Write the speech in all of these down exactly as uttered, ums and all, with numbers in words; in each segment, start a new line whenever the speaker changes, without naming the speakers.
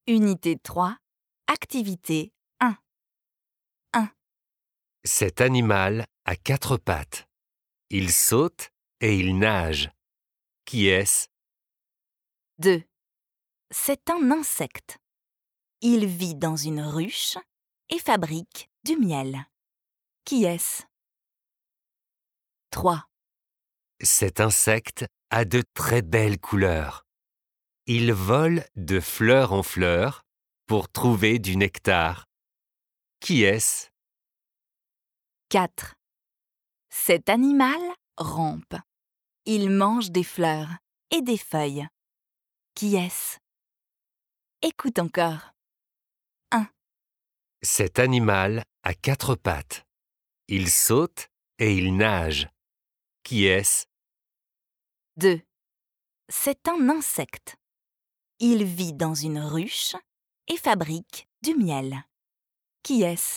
Unité trois, activité un. un.
Cet animal a quatre pattes. Il saute et il nage. Qui est-ce?
deux. C'est un insecte. Il vit dans une ruche et fabrique du miel. Qui est-ce? trois.
Cet insecte a de très belles couleurs. Il vole de fleur en fleur pour trouver du nectar. Qui est-ce?
quatre. Cet animal rampe. Il mange des fleurs et des feuilles. Qui est-ce? Écoute encore. un.
Cet animal a quatre pattes. Il saute et il nage. Qui est-ce?
deux. C'est un insecte. Il vit dans une ruche et fabrique du miel. Qui est-ce?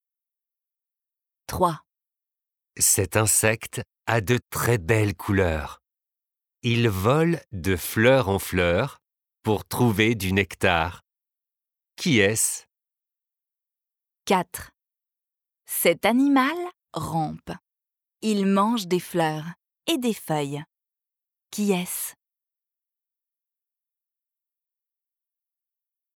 trois.
Cet insecte a de très belles couleurs. Il vole de fleur en fleur pour trouver du nectar. Qui est-ce?
quatre. Cet animal rampe. Il mange des fleurs et des feuilles. Qui est-ce?